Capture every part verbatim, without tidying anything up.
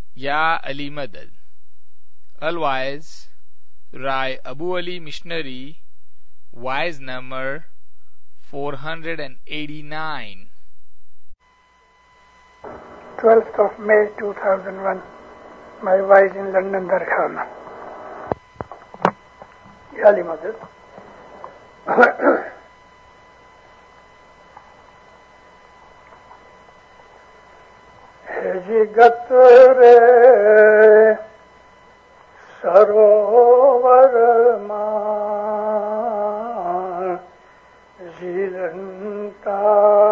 Ya Ali Madad. Otherwise, Rai Abu Ali Missionary, wise number four hundred eighty-nine. twelfth of May two thousand one. My wife in London, Darkhana. Ya Ali Madad. جگت رے سروور مان زیرنتا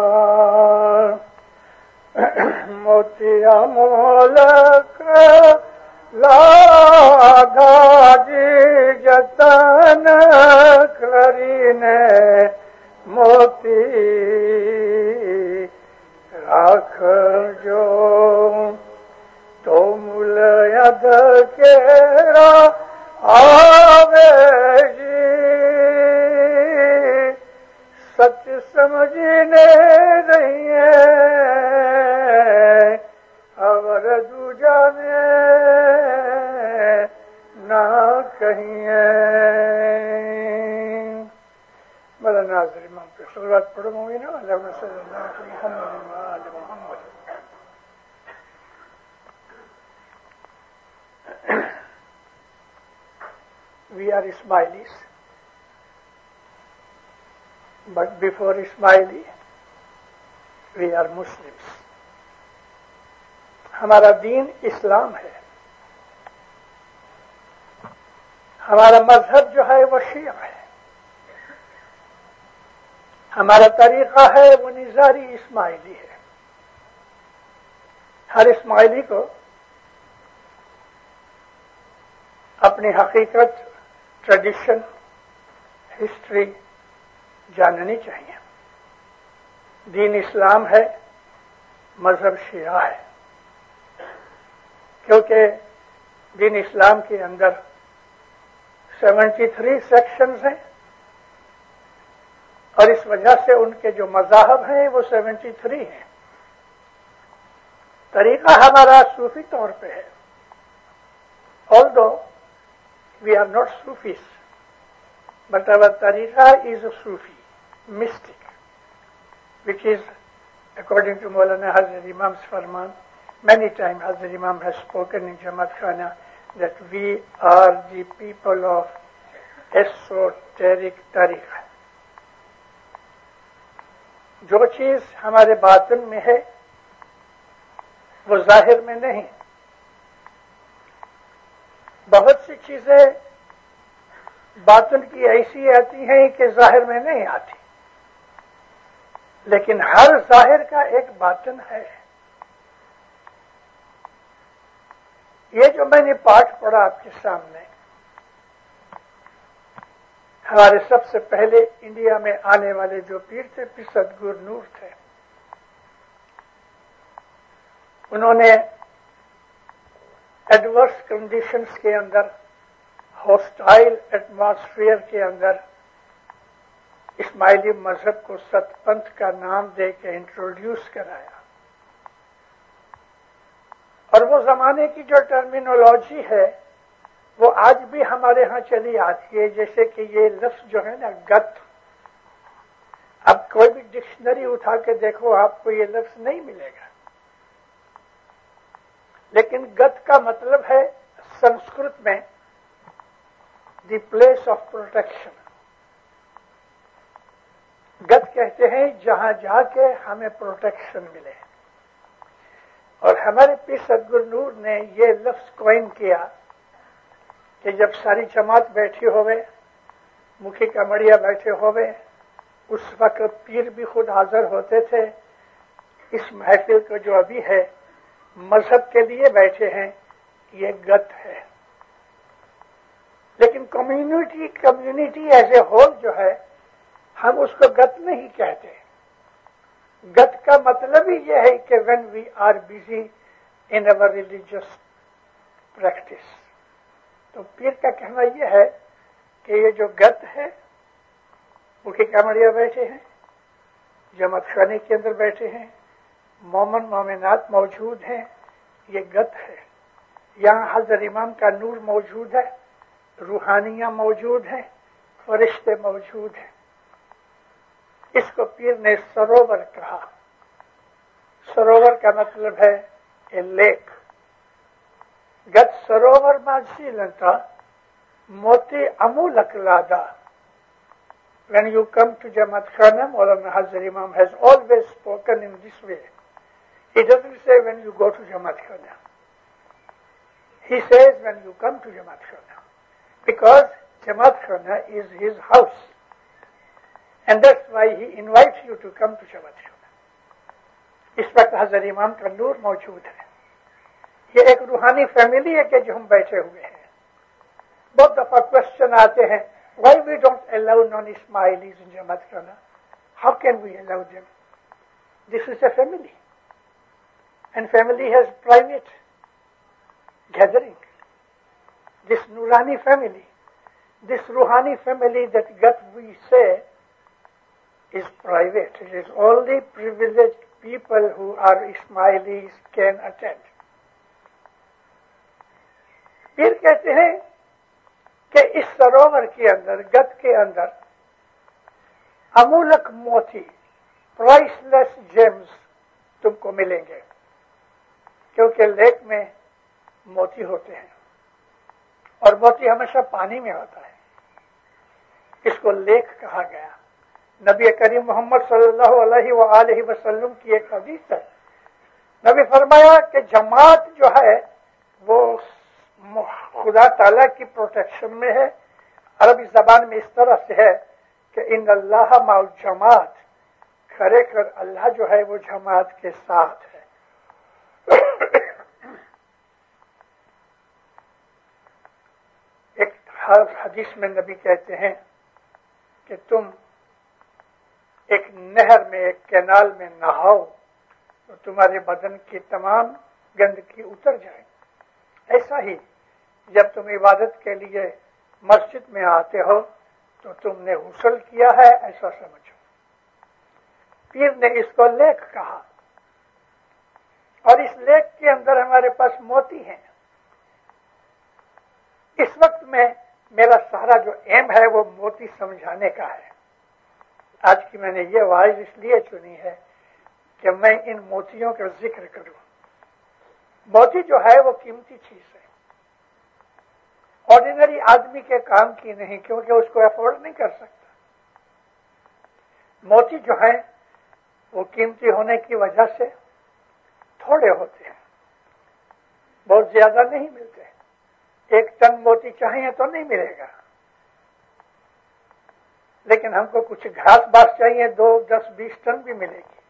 موتیا مولک لاگا جی جتن کرینے موتی راکھ جو تو مل ید کیرا آوے جی سچ سمجھنے رہیے اور دوجا نے نہ کہیے. بڑا ناظر امام پہ صلوات پڑھوں گی نا. اللہم صلی اللہ علیہ محمد و آل محمد. We are Ismailis, but before Ismaili, we are Muslims. ہمارا دین اسلام ہے. ہمارا مذہب جو ہے وہ شیعہ ہے. ہمارا طریقہ ہے وہ نظاری اسماعیلی ہے. ہر اسماعیلی کو اپنی حقیقت، ٹریڈیشن، ہسٹری جاننی چاہیے. دین اسلام ہے، مذہب شیعہ ہے. کیونکہ دین اسلام کے اندر سیونٹی تھری سیکشنز ہیں اور اس وجہ سے ان کے جو مذاہب ہیں وہ سیونٹی تھری ہیں. طریقہ ہمارا صوفی طور پہ ہے. although we are not Sufis, but our tariqa is a Sufi, mystic, which is, according to Maulana Hazrat Imam's Farman, many times Hazrat Imam has spoken in Jamaat Khana that we are the people of esoteric tariqa. جو چیز ہمارے باطن میں ہے وہ ظاہر میں نہیں. بہت سی چیزیں باطن کی ایسی آتی ہیں کہ ظاہر میں نہیں آتی، لیکن ہر ظاہر کا ایک باطن ہے. یہ جو میں نے پاٹھ پڑھا آپ کے سامنے، ہمارے سب سے پہلے انڈیا میں آنے والے جو پیر تھے، پیر صدگور نور تھے. انہوں نے ایڈورس کنڈیشنز کے اندر، ہاسٹائل ایٹماسفیئر کے اندر اسماعیلی مذہب کو ست پنتھ کا نام دے کے انٹروڈیوس کرایا. اور وہ زمانے کی جو ٹرمینولوجی ہے وہ آج بھی ہمارے ہاں چلی آتی ہے. جیسے کہ یہ لفظ جو ہے نا گت، اب کوئی بھی ڈکشنری اٹھا کے دیکھو آپ کو یہ لفظ نہیں ملے گا، لیکن گت کا مطلب ہے سنسکرت میں دی پلیس آف پروٹیکشن. گت کہتے ہیں جہاں جا کے ہمیں پروٹیکشن ملے. اور ہمارے پیر صدگور نور نے یہ لفظ کوئن کیا کہ جب ساری جماعت بیٹھی ہوئے، مکھی کمڑیا بیٹھے ہوئے، اس وقت پیر بھی خود حاضر ہوتے تھے. اس محفل کو جو ابھی ہے مذہب کے لیے بیٹھے ہیں، یہ گت ہے. لیکن community community as a whole جو ہے ہم اس کو گت نہیں کہتے. گت کا مطلب ہی یہ ہے کہ when we are busy in our religious practice. تو پیر کا کہنا یہ ہے کہ یہ جو گت ہے، مکھی کامڑیا بیٹھے ہیں، جماعت خانے کے اندر بیٹھے ہیں، مومن مومنات موجود ہیں، یہ گت ہے. یہاں حضرت امام کا نور موجود ہے، روحانیاں موجود ہیں، فرشتے موجود ہیں. اس کو پیر نے سروور کہا. سروور کا مطلب ہے اے لیک. گت سروور ماجسیلنتا موتی Amolak لادا. When you come to Jamaat Khana, Maulana Hazar Imam has always spoken in this way. He doesn't say when you go to Jamaat Khana. He says when you come to Jamaat Khana. Because Jamaat Khana is his house. And that's why he invites you to come to Jamaat Khana. اس وقت حضرت امام کا نور موجود ہے. یہ ایک روحانی family ہے کہ جو ہم بیٹھے ہوئے ہیں. بہت دفعہ کوشچن آتے ہیں, why we don't allow non-Ismailis in Jamaat Khana? How can we allow them? This is a family. And family has private gathering. This Nurani family, this Ruhani family that got we say is private. It is only privileged people who are Ismailis can attend. پھر کہتے ہیں کہ اس سروور کے اندر, گت کے اندر امولک موتی, پرائس لیس جیمز تم کو ملیں گے, کیونکہ لیک میں موتی ہوتے ہیں اور موتی ہمیشہ پانی میں ہوتا ہے. اس کو لیک کہا گیا. نبی کریم محمد صلی اللہ علیہ وآلہ وسلم کی ایک حدیث ہے. نبی فرمایا کہ جماعت جو ہے وہ خدا تعالیٰ کی پروٹیکشن میں ہے. عربی زبان میں اس طرح سے ہے کہ ان اللہ مع الجماعت, کھڑے کر اللہ جو ہے وہ جماعت کے ساتھ ہے. ایک حدیث میں نبی کہتے ہیں کہ تم ایک نہر میں, ایک کینال میں نہاؤ تو تمہارے بدن کی تمام گندگی اتر جائے. ایسا ہی جب تم عبادت کے لیے مسجد میں آتے ہو تو تم نے غسل کیا ہے, ایسا سمجھو. پیر نے اس کو لیک کہا, اور اس لیک کے اندر ہمارے پاس موتی ہیں. اس وقت میں میرا سارا جو ایم ہے وہ موتی سمجھانے کا ہے. آج کی میں نے یہ واعظ اس لیے چنی ہے کہ میں ان موتیوں کا ذکر کروں. موتی جو ہے وہ قیمتی چیز ہے, آرڈینری آدمی کے کام کی نہیں, کیونکہ اس کو افورڈ نہیں کر سکتا. موتی جو ہے وہ قیمتی ہونے کی وجہ سے تھوڑے ہوتے ہیں, بہت زیادہ نہیں ملتے. ایک ٹن موتی چاہیے تو نہیں ملے گا, لیکن ہم کو کچھ گھاس باس چاہیے, دو دس بیس ٹن بھی ملے گی.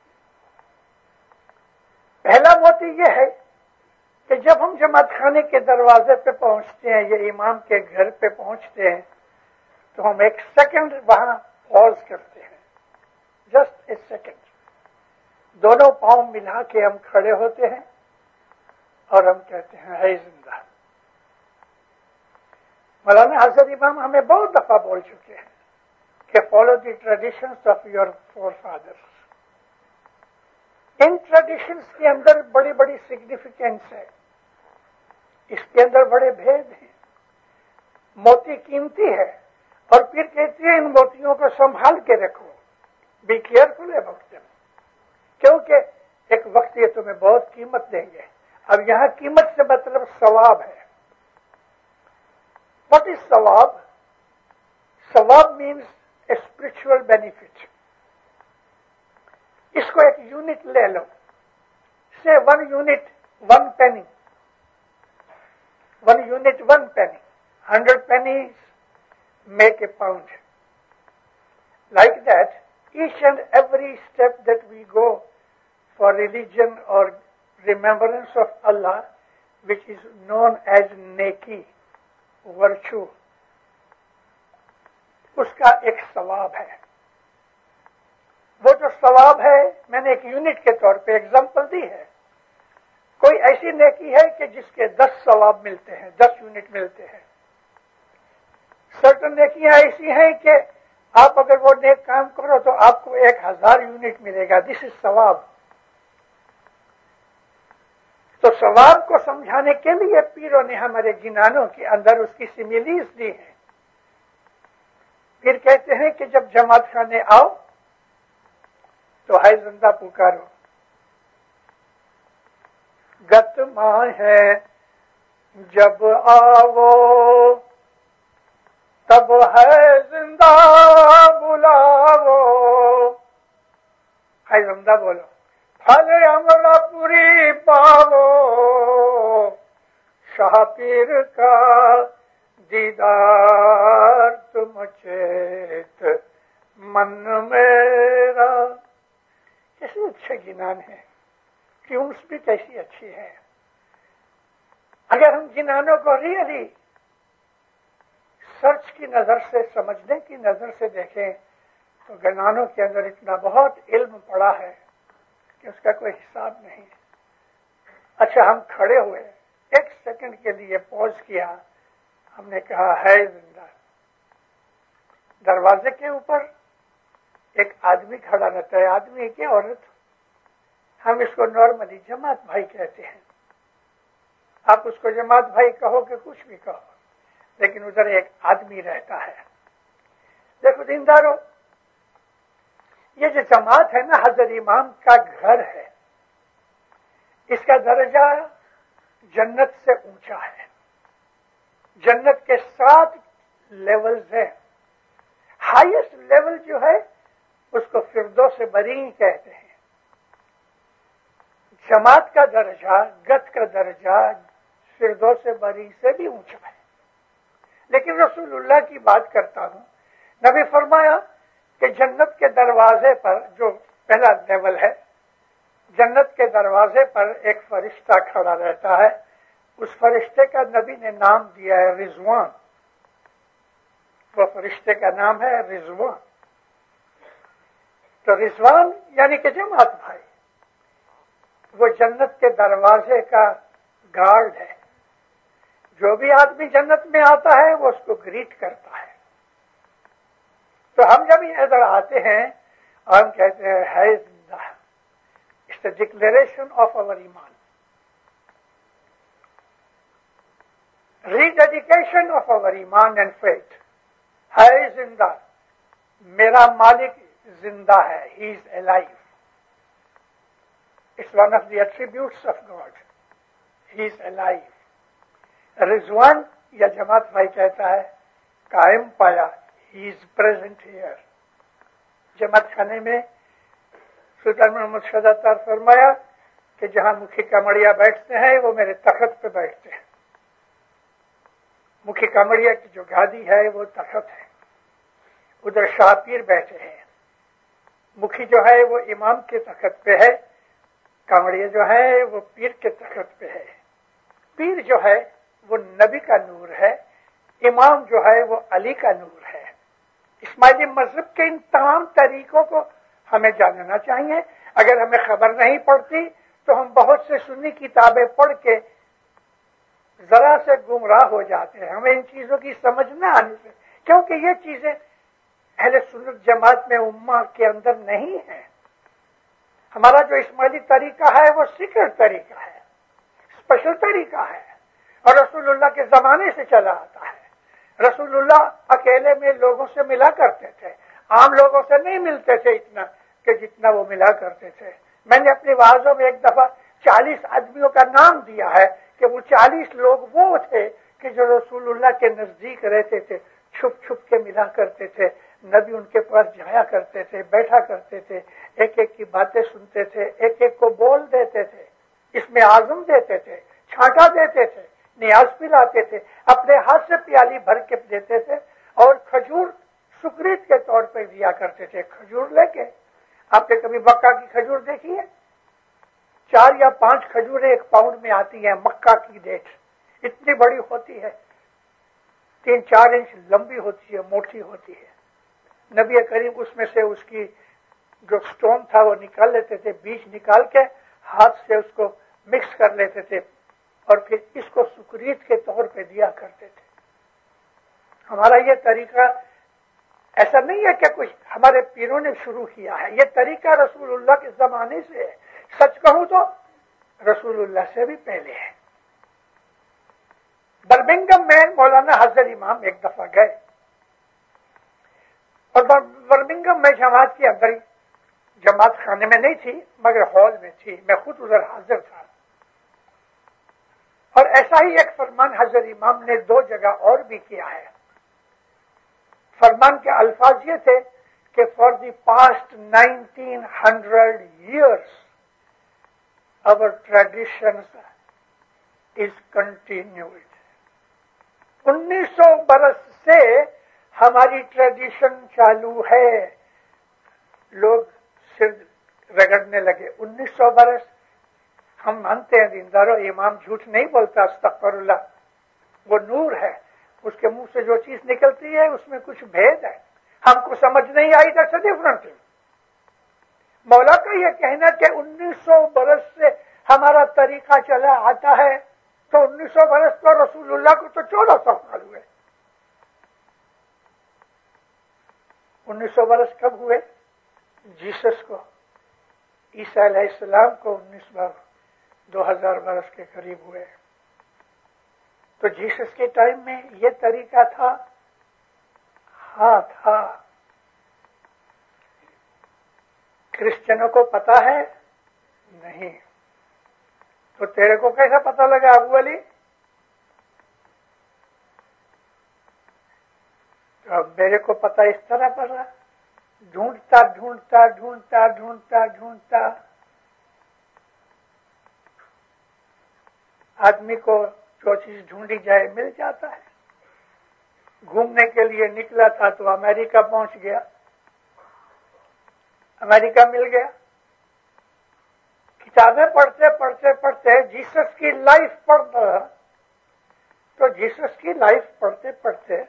پہلا موتی یہ ہے کہ جب ہم جماعت خانے کے دروازے پہ پہنچتے ہیں یا امام کے گھر پہ پہنچتے ہیں تو ہم ایک سیکنڈ وہاں پاز کرتے ہیں, جسٹ اے سیکنڈ. دونوں پاؤں ملا کے ہم کھڑے ہوتے ہیں اور ہم کہتے ہیں ہے زندہ. مولانا حضرت امام ہمیں بہت دفعہ بول چکے ہیں کہ follow the traditions of your forefathers. ان ٹریڈیشنس کے اندر بڑی بڑی سگنیفیکینس ہے, اس کے اندر بڑے بھید ہیں. موتی قیمتی ہے, اور پھر کہتے ہیں ان موتیوں کو سنبھال کے رکھو, بی کیئرفل اباؤٹ دیم, کیونکہ ایک وقت یہ تمہیں بہت قیمت دیں گے. اب یہاں قیمت سے مطلب ثواب ہے. واٹ از ثواب؟ ثواب مینس اے اسپرچل بینیفٹ. اس کو ایک یونٹ لے لو, سے one unit one penny, one unit one penny, hundred pennies make a pound. Like that each and every step that we go for religion اور remembrance of Allah, which is known as نیکی, virtue, اس کا ایک ثواب ہے. وہ جو ثواب ہے میں نے ایک یونٹ کے طور پہ ایگزامپل دی ہے. کوئی ایسی نیکی ہے کہ جس کے دس ثواب ملتے ہیں, دس یونٹ ملتے ہیں. سرٹن نیکیاں ایسی ہیں کہ آپ اگر وہ نیک کام کرو تو آپ کو ایک ہزار یونٹ ملے گا. دس از ثواب. تو تو सवाब को समझाने के लिए पीरों ने हमारे जिनानों के अंदर उसकी सिमिलीज दी है। फिर कहते हैं कि जब जमात खाने आओ तो है जिंदा पुकारो, गत मां है जब आओ तब है जिंदा बुलावो, है जिंदा बोलो, फले अमरापुरी पावो, शाह पीर का दीदार तुम चेत मन मेरा। कैसे अच्छे जिनान है, ट्यून्स भी कैसी अच्छी है। अगर हम जिनानों को रियली सर्च की नजर से, समझने की नजर से देखें तो जिनानों के अंदर इतना बहुत इल्म पड़ा है कि उसका कोई हिसाब नहीं। अच्छा, हम खड़े हुए, एक सेकंड के लिए पॉज किया, हमने कहा है जिंदा। दरवाजे के ऊपर एक आदमी खड़ा रहता है, आदमी की औरत, हम इसको नॉर्मली जमात भाई कहते हैं। आप उसको जमात भाई कहो कि कुछ भी कहो, लेकिन उधर एक आदमी रहता है। देखो दीनदारों, ये जो जमात है ना, हजरत इमाम का घर है, इसका दर्जा जन्नत से ऊंचा है। जन्नत के सात लेवल्स हैं। हाईएस्ट लेवल जो है उसको फिरदौस बरी कहते हैं। जमात का दर्जा, गत का दर्जा फिरदौस बरी से भी ऊंचा है। लेकिन रसूलुल्लाह की बात करता हूं, नबी फरमाया कि जन्नत के दरवाजे पर, जो पहला लेवल है, जन्नत के दरवाजे पर एक फरिश्ता खड़ा रहता है। उस फरिश्ते का नबी ने नाम दिया है रिजवान। वो फरिश्ते का नाम है रिजवान। तो रिजवान यानी कि जमात भाई, वो जन्नत के दरवाजे का गार्ड है। जो भी आदमी जन्नत में आता है वो उसको ग्रीट करता है। तो हम जब इधर आते हैं और हम कहते हैं है जिंदा, it's the declaration of our ईमान, रीडेडिकेशन ऑफ अवर ईमान एंड फेथ। है जिंदा, मेरा मालिक जिंदा है, he is alive. It's one of the attributes of God, he is alive. Rizwan या जमात भाई कहता है कायम पाया, ही इज प्रेजेंट हियर। जमात खाने में सुल्तान मोहम्मद शहजाद फरमाया कि जहां मुखी कामड़िया बैठते हैं वो मेरे तख्त पे बैठते हैं। मुखी कामड़िया की जो गादी है वो तख्त है, उधर शाह पीर बैठे हैं। मुखी जो है वो इमाम के तख्त पे है, कामड़िया जो है वो पीर के तख्त पे है। पीर जो है वो नबी का नूर है, इमाम जो है वो अली का नूर है। इस्माइली मजहब के इन तमाम तरीकों को हमें जानना चाहिए। अगर हमें खबर नहीं पड़ती तो हम बहुत से सुन्नी किताबें पढ़ के जरा से गुमराह हो जाते हैं, हमें इन चीजों की समझ न आने से, क्योंकि ये चीजें अहले सुन्नत जमात में उम्मा के अंदर नहीं है। हमारा जो इस्माइली तरीका है वो सीक्रेट तरीका है, स्पेशल तरीका है, और रसूलुल्लाह के जमाने से चला आता है। रसूलुल्लाह अकेले में लोगों से मिला करते थे, आम लोगों से नहीं मिलते थे इतना कि जितना वो मिला करते थे। मैंने अपनी वाजों में एक दफा चालीस आदमियों का नाम दिया है कि वो चालीस लोग वो थे कि जो रसूलुल्लाह के नजदीक रहते थे, छुप छुप के मिला करते थे। नबी उनके पास जाया करते थे, बैठा करते थे, एक एक की बातें सुनते थे, एक एक को बोल देते थे, इसमें आजम देते थे, छांटा देते थे, नियाज पिलाते थे, अपने हाथ से प्याली भर के देते थे, और खजूर सुक्रीत के तौर पर दिया करते थे। खजूर लेके, आपने कभी मक्का की खजूर देखी है? चार या पांच खजूरें एक पाउंड में आती है, मक्का की डेट इतनी बड़ी होती है, तीन चार इंच लंबी होती है, मोटी होती है। नबी करीम उसमें से उसकी जो स्टोन था वो निकाल लेते थे, बीज निकाल के हाथ से उसको मिक्स कर लेते थे, और फिर इसको सुक्रीत के तौर पे दिया करते थे। हमारा ये तरीका ऐसा नहीं है कि कुछ हमारे पीरों ने शुरू किया है, ये तरीका रसूलुल्लाह के जमाने से है। सच कहूं तो رسول اللہ سے بھی پہلے ہے. برمنگم میں مولانا حضر امام ایک دفعہ گئے اور برمنگم میں جماعت کے اندر جماعت خانے میں نہیں تھی مگر ہال میں تھی. میں خود ادھر حاضر تھا. اور ایسا ہی ایک فرمان حضرت امام نے دو جگہ اور بھی کیا ہے. فرمان کے الفاظ یہ تھے کہ for the past nineteen hundred years our traditions is continued. انیس سو برس سے ہماری ٹریڈیشن چالو ہے. لوگ سر رگڑنے لگے. انیس سو برس ہم مانتے ہیں دیندارو امام جھوٹ نہیں بولتا استغفر اللہ. وہ نور ہے. اس کے منہ سے جو چیز نکلتی ہے اس میں کچھ بھید ہے. ہم کو سمجھ نہیں آئی دیٹس اے ڈفرنٹ تھنگ. مولا کا یہ کہنا کہ انیس سو برس سے ہمارا طریقہ چلا آتا ہے تو انیس سو برس تو رسول اللہ کو تو چودہ سو سال ہوئے. انیس سو برس کب ہوئے؟ جیسس کو، عیسیٰ علیہ السلام کو انیس بار دو ہزار برس کے قریب ہوئے. تو جیسس کے ٹائم میں یہ طریقہ تھا؟ ہاں تھا. کرسچنوں کو پتا ہے؟ نہیں. تو تیرے کو کیسا پتا لگا ابو علی؟ تو اب میرے کو پتا اس طرح پڑا، ڈھونڈتا ڈھونڈتا ڈھونڈتا ڈھونڈتا ڈھونڈتا آدمی کو جو چیز ڈھونڈی جائے مل جاتا ہے. گھومنے کے لیے نکلا تھا تو امریکہ پہنچ گیا، امریکہ مل گیا. کتابیں پڑھتے پڑھتے پڑھتے جیسس کی لائف پڑھتا تو جیسس کی لائف پڑھتے پڑھتے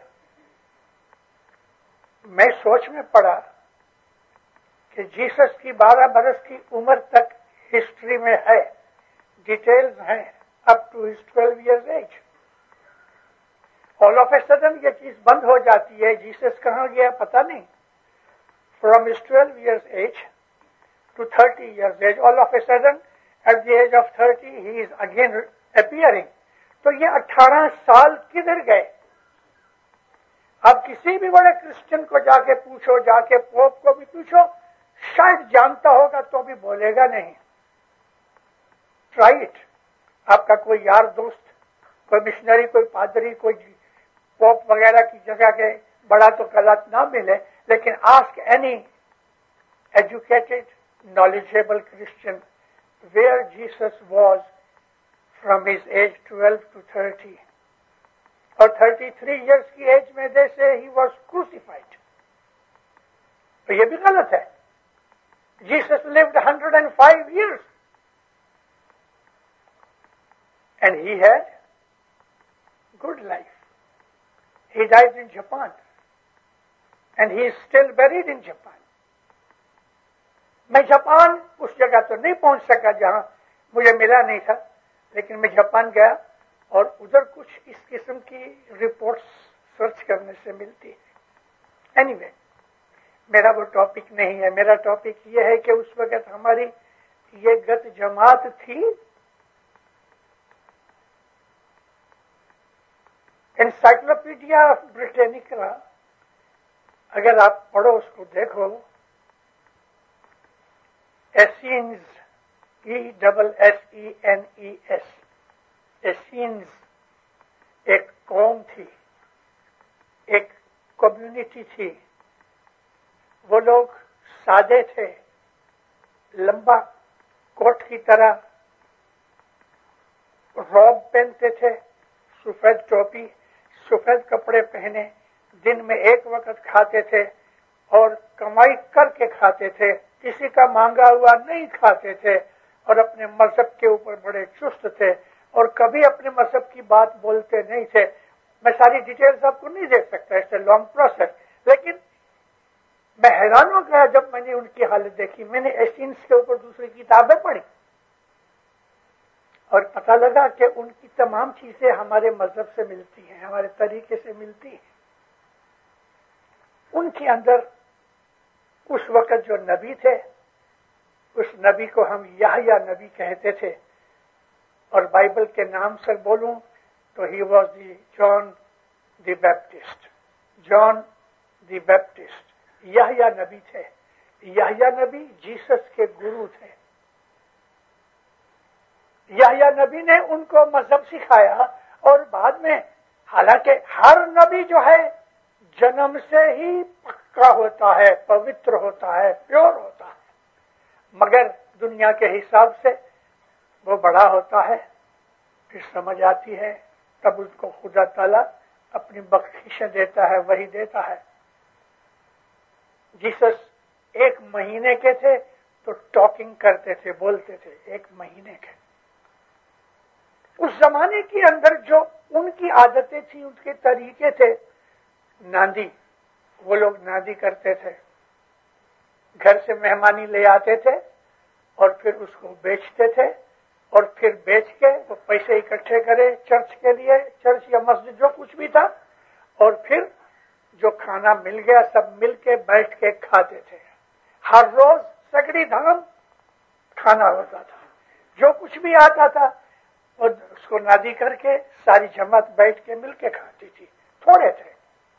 میں سوچ میں پڑا کہ جیسس کی بارہ برس کی عمر تک ہسٹری میں ہے، ڈیٹیلز ہیں up to his twelve years age. All of a sudden یہ چیز بند ہو جاتی ہے. جیسس کہاں گیا پتہ نہیں. From his twelve years age to thirty years age, all of a sudden, at the age of thirty, he is again appearing. تو یہ اٹھارہ سال کدھر گئے؟ اب کسی بھی بڑے کرسچن کو جا کے پوچھو، جا کے پوپ کو بھی پوچھو، شاید جانتا ہوگا تو بھی بولے گا نہیں. Try it. آپ کا کوئی یار دوست، کوئی مشنری، کوئی پادری، کوئی پوپ وغیرہ کی جگہ کے بڑا تو غلط نہ ملے، لیکن ask any educated, knowledgeable Christian where Jesus was from his age twelve to thirty. اور thirty-three years کی ایج میں they say he was crucified. تو یہ بھی غلط ہے. Jesus lived one hundred five years and he had good life. He died in Japan. And he is still buried in Japan. میں Japan اس جگہ تو نہیں پہنچ سکا جہاں مجھے ملا نہیں تھا، لیکن میں جاپان گیا اور ادھر کچھ اس قسم کی رپورٹس سرچ کرنے سے ملتی ہے. اینی وے میرا وہ ٹاپک نہیں ہے. میرا ٹاپک یہ ہے کہ اس وقت ہماری یہ گت جماعت تھی. انسائکلوپیڈیا آف برٹینیکا اگر آپ پڑھو اس کو دیکھو، Essenes, E double S E N E S, Essenes ایک قوم تھی، ایک کمیونٹی تھی. وہ لوگ سادے تھے، لمبا کوٹ کی طرح روب پہنتے تھے، سفید ٹوپی، سفید کپڑے پہنے، دن میں ایک وقت کھاتے تھے اور کمائی کر کے کھاتے تھے، کسی کا مانگا ہوا نہیں کھاتے تھے، اور اپنے مذہب کے اوپر بڑے چست تھے اور کبھی اپنے مذہب کی بات بولتے نہیں تھے. میں ساری ڈیٹیلز آپ کو نہیں دے سکتا، اٹس اے لانگ پروسیس، لیکن میں حیران ہو گیا جب میں نے ان کی حالت دیکھی. میں نے ایسینس کے اوپر دوسری کتابیں پڑھی اور پتہ لگا کہ ان کی تمام چیزیں ہمارے مذہب سے ملتی ہیں، ہمارے طریقے سے ملتی ہیں. ان کے اندر اس وقت جو نبی تھے، اس نبی کو ہم یحییٰ نبی کہتے تھے. اور بائبل کے نام سے بولوں تو he was the John the Baptist. John the Baptist یحییٰ نبی تھے. یحییٰ نبی جیسس کے گرو تھے. یحییٰ نبی نے ان کو مذہب سکھایا اور بعد میں حالانکہ ہر نبی جو ہے جنم سے ہی پکا ہوتا ہے, پوتر ہوتا ہے, پیور ہوتا ہے, مگر دنیا کے حساب سے وہ بڑا ہوتا ہے, پھر سمجھ آتی ہے, تب اس کو خدا تعالیٰ اپنی بخشش دیتا ہے, وہی دیتا ہے. جیسس ایک مہینے کے تھے تو ٹاکنگ کرتے تھے, بولتے تھے, ایک مہینے کے. اس زمانے کے اندر جو ان کی عادتیں تھیں, ان کے طریقے تھے, ناندی, وہ لوگ ناندی کرتے تھے, گھر سے مہمانی لے آتے تھے اور پھر اس کو بیچتے تھے, اور پھر بیچ کے وہ پیسے اکٹھے کرے چرچ کے لیے, چرچ یا مسجد جو کچھ بھی تھا, اور پھر جو کھانا مل گیا سب مل کے بیٹھ کے کھاتے تھے. ہر روز سگڑی دھام کھانا ہوتا تھا, جو کچھ بھی آتا تھا اور اس کو نادی کر کے ساری جماعت بیٹھ کے مل کے کھاتی تھی. تھوڑے تھے.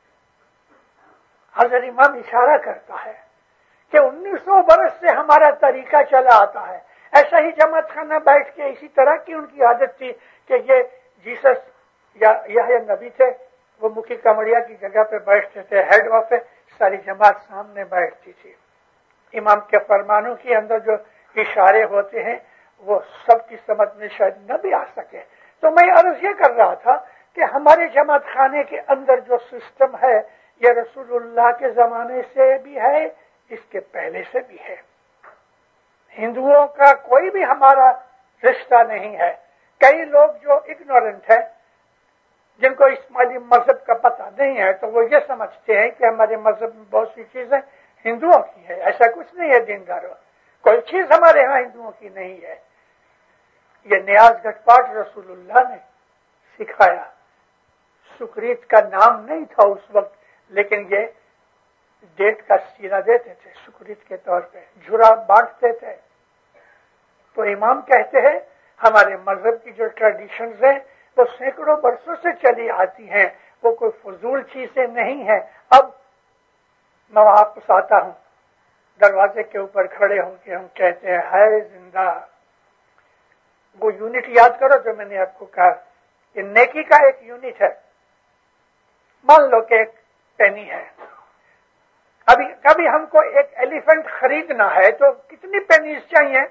حضرت امام اشارہ کرتا ہے کہ انیس سو برس سے ہمارا طریقہ چلا آتا ہے, ایسا ہی جماعت خانہ بیٹھ کے, اسی طرح کی ان کی عادت تھی کہ یہ جیسس یا یحییٰ نبی تھے, وہ مکھی کمڑیا کی جگہ پہ بیٹھتے تھے, ہیڈ آف ساری جماعت سامنے بیٹھتی تھی. امام کے فرمانوں کے اندر جو اشارے ہوتے ہیں وہ سب کی سمجھ میں شاید نہ بھی آ سکے. تو میں عرض یہ کر رہا تھا کہ ہمارے جماعت خانے کے اندر جو سسٹم ہے یہ رسول اللہ کے زمانے سے بھی ہے, اس کے پہلے سے بھی ہے. ہندوؤں کا کوئی بھی ہمارا رشتہ نہیں ہے. کئی لوگ جو اگنورنٹ ہیں, جن کو اسماعیلی مذہب کا پتہ نہیں ہے, تو وہ یہ سمجھتے ہیں کہ ہمارے مذہب میں بہت سی چیزیں ہندوؤں کی ہے. ایسا کچھ نہیں ہے دینداروں, کوئی چیز ہمارے ہاں ہندوؤں کی نہیں ہے. یہ نیاز گھٹ پاٹ رسول اللہ نے سکھایا. سکریت کا نام نہیں تھا اس وقت, لیکن یہ ڈیٹ کا سیرا دیتے تھے سکریت کے طور پہ, جھرا بانٹتے تھے. تو امام کہتے ہیں ہمارے مذہب کی جو ٹریڈیشنز ہیں وہ سینکڑوں برسوں سے چلی آتی ہیں, وہ کوئی فضول چیزیں نہیں ہیں. اب میں واپس آتا ہوں, دروازے کے اوپر کھڑے ہوں کے ہم کہتے ہیں ہے زندہ. وہ یونٹ یاد کرو جو میں نے آپ کو کہا, یہ نیکی کا ایک یونٹ ہے. مان لو کہ ایک پینی ہے, ابھی کبھی ہم کو ایک ایلیفنٹ خریدنا ہے تو کتنی پینیز چاہیے؟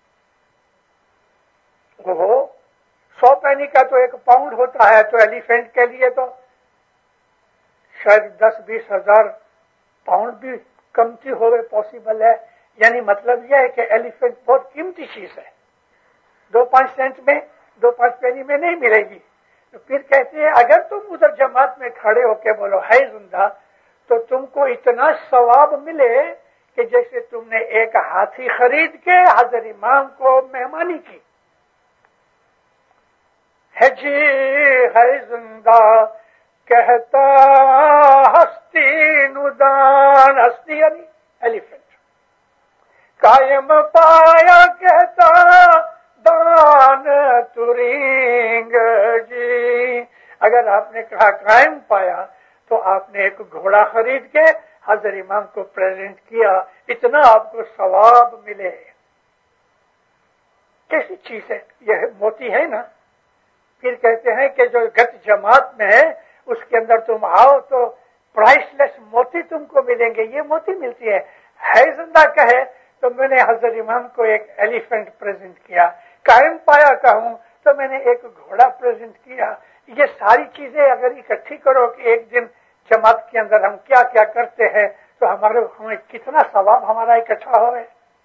وہ سو پینی کا تو ایک پاؤنڈ ہوتا ہے, تو ایلیفنٹ کے لیے تو شاید دس بیس ہزار پاؤنڈ بھی کمتی ہوئے پاسبل ہے. یعنی مطلب یہ ہے کہ ایلیفنٹ بہت قیمتی چیز ہے, دو پانچ سینٹ میں, دو پانچ پینی میں نہیں ملے گی. تو پھر کہتے ہیں اگر تم ادھر جماعت میں کھڑے ہو کے بولو ہے زندہ, تو تم کو اتنا ثواب ملے کہ جیسے تم نے ایک ہاتھی خرید کے حضرت امام کو مہمانی کی. ہے جی ہے زندہ کہتا ہستی ندان, ہستی یعنی ایلیفنٹ, قائم پایا کہتا دان ترینگ جی. اگر آپ نے کہا قائم پایا تو آپ نے ایک گھوڑا خرید کے حضرت امام کو پریزنٹ کیا, اتنا آپ کو ثواب ملے. کیسی چیز ہے یہ؟ موتی ہے نا. پھر کہتے ہیں کہ جو گت جماعت میں ہے اس کے اندر تم آؤ تو پرائس لیس موتی تم کو ملیں گے. یہ موتی ملتی ہے. ہے زندہ کہے تو میں نے حضرت امام کو ایک ایلیفنٹ پریزنٹ کیا, قائم پایا کہوں تو میں نے ایک گھوڑا پریزنٹ کیا. یہ ساری چیزیں اگر اکٹھی کرو کہ ایک دن جماعت کے اندر ہم کیا کیا کرتے ہیں تو ہمارے ہمیں کتنا ثواب ہمارا اکٹھا ہوئے.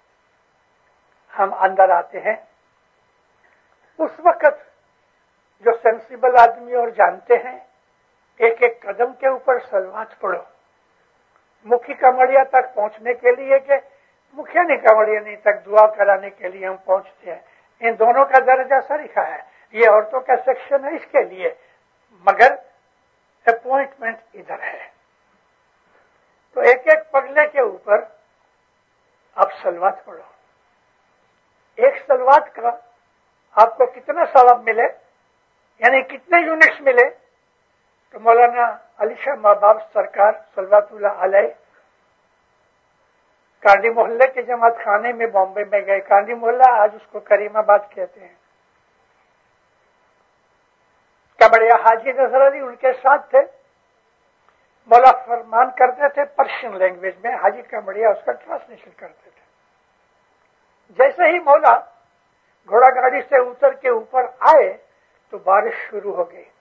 ہم اندر آتے ہیں, اس وقت جو سینسیبل آدمی اور جانتے ہیں ایک ایک قدم کے اوپر سلوات پڑھو. مکھی کمڑیا تک پہنچنے کے لیے کہ مکھیا نہیں کمڑیا نہیں تک دعا کرانے کے لیے ہم پہنچتے ہیں. ان دونوں کا درجہ سریخا ہے. یہ عورتوں کا سیکشن ہے اس کے لیے, مگر اپوائنٹمنٹ ادھر ہے. تو ایک ایک پگلے کے اوپر آپ سلوات پڑھو. ایک سلوات کا آپ کو کتنا ثواب ملے، یعنی کتنے یونٹس ملے؟ تو مولانا علی شاہ ماباب سرکار صلوات اللہ علیہ کانڈی محلے کے جماعت خانے میں بامبے میں گئے. کانڈی محلہ آج اس کو کریم آباد کہتے ہیں. کمڑیا حاجی نظر علی ان کے ساتھ تھے. مولا فرمان کرتے تھے پرشین لینگویج میں، حاجی کمڑیا اس کا ٹرانسلیشن کرتے تھے. جیسے ہی مولا گھوڑا گاڑی سے اتر کے اوپر آئے تو بارش شروع ہو گئی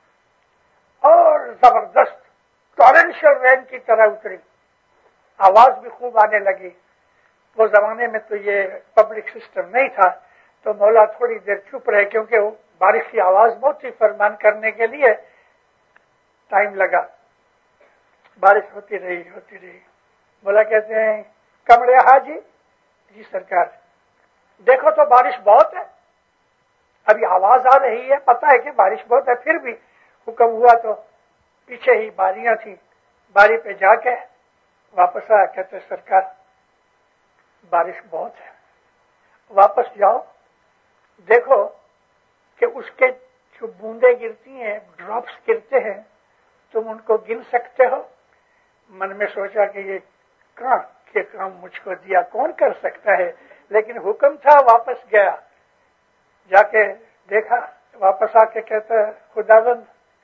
اور زبردست ٹورنشل رین کی طرح اتری. آواز بھی خوب آنے لگی. وہ زمانے میں تو یہ پبلک سسٹم نہیں تھا، تو مولا تھوڑی دیر چپ رہے کیونکہ وہ بارش کی آواز بہت ہی فرمان کرنے کے لیے ٹائم لگا. بارش ہوتی رہی ہوتی رہی مولا کہتے ہیں کمڑیا حاجی، جی سرکار دیکھو تو بارش بہت ہے، ابھی آواز آ رہی ہے، پتہ ہے کہ بارش بہت ہے، پھر بھی حکم ہوا تو پیچھے ہی باریاں تھیں، باری پہ جا کے واپس آیا. کہتے سرکار بارش بہت ہے، واپس جاؤ دیکھو کہ اس کے جو بوندیں گرتی ہیں، ڈراپس گرتے ہیں، تم ان کو گن سکتے ہو؟ من میں سوچا کہ یہ کہاں کے کام مجھ کو دیا، کون کر سکتا ہے، لیکن حکم تھا. واپس گیا، جا کے دیکھا، واپس آ کے کہتا ہے خداوند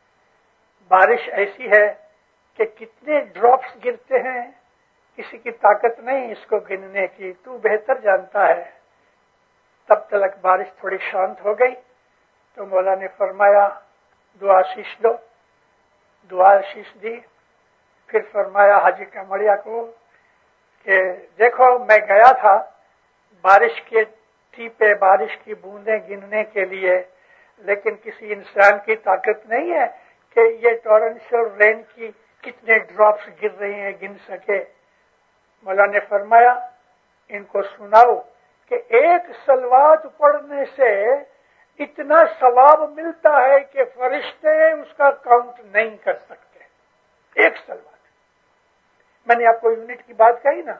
بارش ایسی ہے کہ کتنے ڈراپس گرتے ہیں، کسی کی طاقت نہیں اس کو گننے کی، تو بہتر جانتا ہے. تب تک بارش تھوڑی شانت ہو گئی تو مولا نے فرمایا دعا شیش دو. دعا شیش دی. پھر فرمایا حاجی کمڑیا کو کہ دیکھو میں گیا تھا بارش کے ٹیپے، بارش کی بوندیں گننے کے لیے، لیکن کسی انسان کی طاقت نہیں ہے کہ یہ ٹورنشل رین کی کتنے ڈراپس گر رہے ہیں گن سکے. مولا نے فرمایا ان کو سناؤ کہ ایک صلوات پڑھنے سے اتنا ثواب ملتا ہے کہ فرشتے اس کا کاؤنٹ نہیں کر سکتے. ایک صلوات، میں نے آپ کو یونٹ کی بات کہی نا،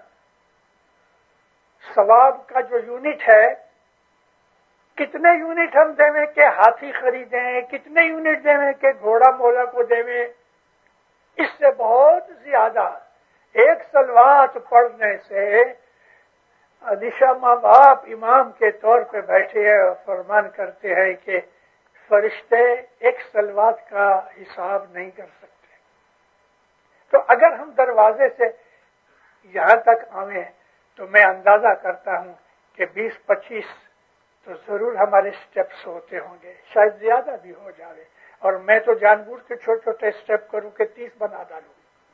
ثواب کا جو یونٹ ہے، کتنے یونٹ ہم دیں کہ ہاتھی خریدیں، کتنے یونٹ دیں کہ گھوڑا مولا کو دیں، اس سے بہت زیادہ ایک صلوات پڑھنے سے علی شاہ ماں باپ امام کے طور پہ بیٹھے ہیں اور فرمان کرتے ہیں کہ فرشتے ایک صلوات کا حساب نہیں کر سکتے. تو اگر ہم دروازے سے یہاں تک آئیں تو میں اندازہ کرتا ہوں کہ بیس پچیس تو ضرور ہمارے سٹیپس ہوتے ہوں گے، شاید زیادہ بھی ہو جاوے، اور میں تو جان بوجھ کے چھوٹے چھوٹے سٹیپ کروں کہ تیس بنا ڈالوں.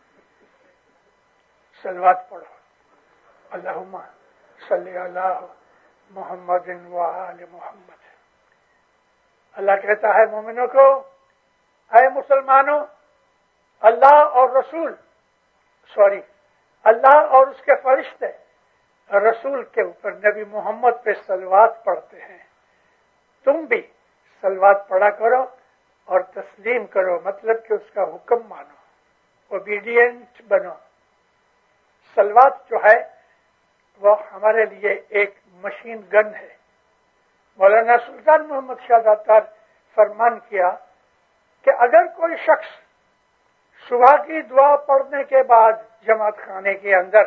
صلوات پڑھو. اللہم صلی علی محمد و آل محمد. اللہ کہتا ہے مومنوں کو، اے مسلمانوں، اللہ اور رسول سوری اللہ اور اس کے فرشتے رسول کے اوپر نبی محمد پہ صلوات پڑھتے ہیں، تم بھی صلوات پڑھا کرو اور تسلیم کرو، مطلب کہ اس کا حکم مانو، اوبیڈینٹ بنو. صلوات جو ہے وہ ہمارے لیے ایک مشین گن ہے. مولانا سلطان محمد شاہ داتار فرمان کیا کہ اگر کوئی شخص صبح کی دعا پڑھنے کے بعد جماعت خانے کے اندر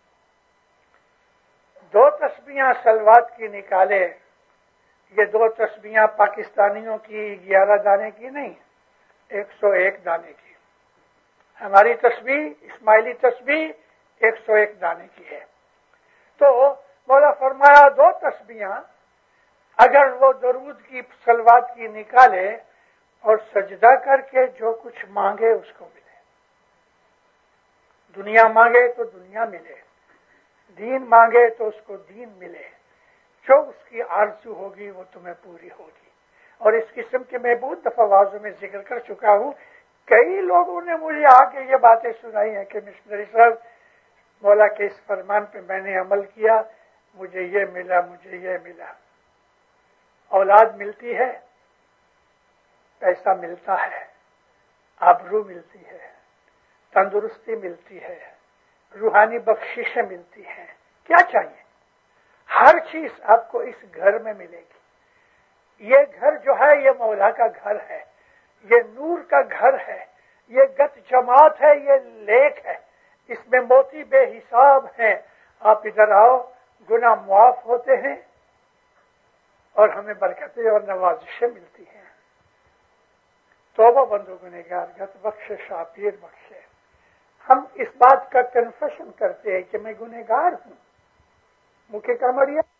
دو تسبیحاں صلوات کی نکالے، یہ دو تسبیحاں پاکستانیوں کی گیارہ دانے کی نہیں، ایک سو ایک دانے کی. ہماری تسبیح اسماعیلی تسبیح ایک سو ایک دانے کی ہے. تو مولا فرمایا دو تسبیحاں اگر وہ درود کی صلوات کی نکالے اور سجدہ کر کے جو کچھ مانگے اس کو ملے. دنیا مانگے تو دنیا ملے، دین مانگے تو اس کو دین ملے، جو اس کی آرزو ہوگی وہ تمہیں پوری ہوگی. اور اس قسم کے میں بہت دفعہ واضح میں ذکر کر چکا ہوں. کئی لوگوں نے مجھے آ کے یہ باتیں سنائی ہیں کہ مشنری صاحب مولا کے اس فرمان پہ میں نے عمل کیا، مجھے یہ ملا، مجھے یہ ملا. اولاد ملتی ہے، پیسہ ملتا ہے، آبرو ملتی ہے، تندرستی ملتی ہے، روحانی بخششیں ملتی ہیں. کیا چاہیے؟ ہر چیز آپ کو اس گھر میں ملے گی. یہ گھر جو ہے یہ مولا کا گھر ہے، یہ نور کا گھر ہے، یہ گت جماعت ہے، یہ لیک ہے، اس میں موتی بے حساب ہیں۔ آپ ادھر آؤ، گناہ معاف ہوتے ہیں اور ہمیں برکتیں اور نوازشیں ملتی ہیں۔ توبہ بندو گنہگار گت بخشے شاپیر بخشے۔ ہم اس بات کا کنفیشن کرتے ہیں کہ میں گنہگار ہوں، مکھے کا مریا